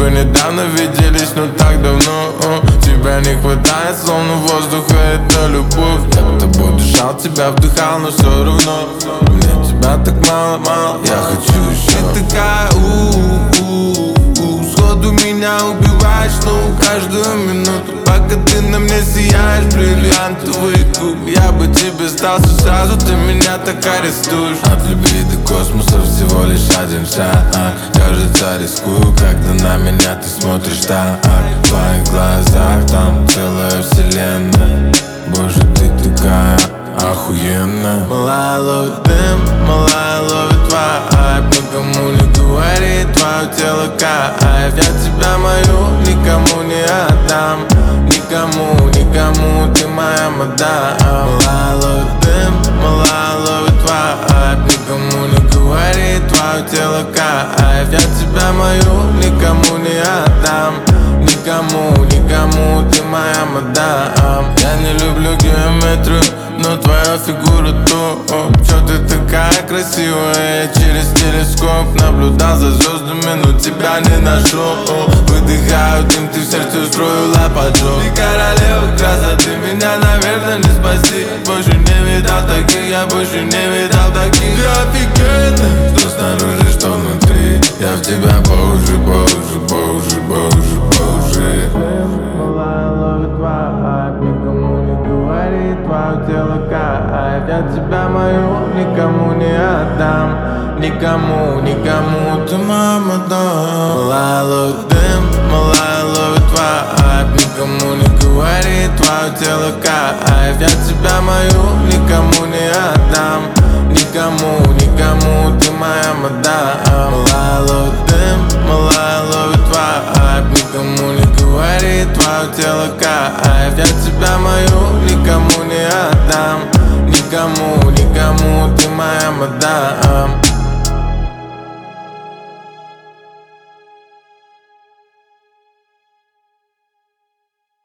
бы недавно виделись, но так давно. Тебя не хватает, словно воздуха, это любовь. Я бы тобой дышал, тебя вдыхал, но все равно мне тебя так мало, я хочу еще. Ты такая сходу меня убиваешь, каждую минуту, пока ты на мне сияешь, бриллиантовый куб. Я бы тебе сдался сразу, ты меня так арестуешь. От любви до космоса всего лишь один шаг. Кажется, рискую, когда на меня ты смотришь так. В твоих глазах там целая вселенная. Боже, ты такая охуенная. Малая ловит дым, малая ловит вайб. Никому не говори, твое тело кайф. Я тебя мою никому не отдам. Никому, ты моя мадам. Малая ловит дым, малая ловит вайб. Никому не говори, твое тело кайф. Я тебя мою никому не отдам. Никому, ты моя мадам. Я не люблю геометрию, но твоя фигура топ. Чё ты такая красивая, я через телескоп наблюдал за звездами, но тебя не нашел. Выдыхаю дым, ты в сердце устроила поджог. Ты королева красоты, меня, наверное, не спасти. Больше не видал таких, я больше не видал таких. Ты офигенная, что снаружи, что внутри. Я в тебя по уши. Малая ловит вайб, никому не говори, твое тело кайф. Я тебя мою никому не отдам. Никому, ты моя мадам. Малая ловит дым, малая ловит вайб. Никому не говори, твое тело кайф. Я тебя мою никому не отдам. Никому, ты моя мадам. Малая ловит дым, малая ловит вайб. Никому не говори, твое тело кайф. Я тебя мою никому не отдам. Никому, ты моя мадам.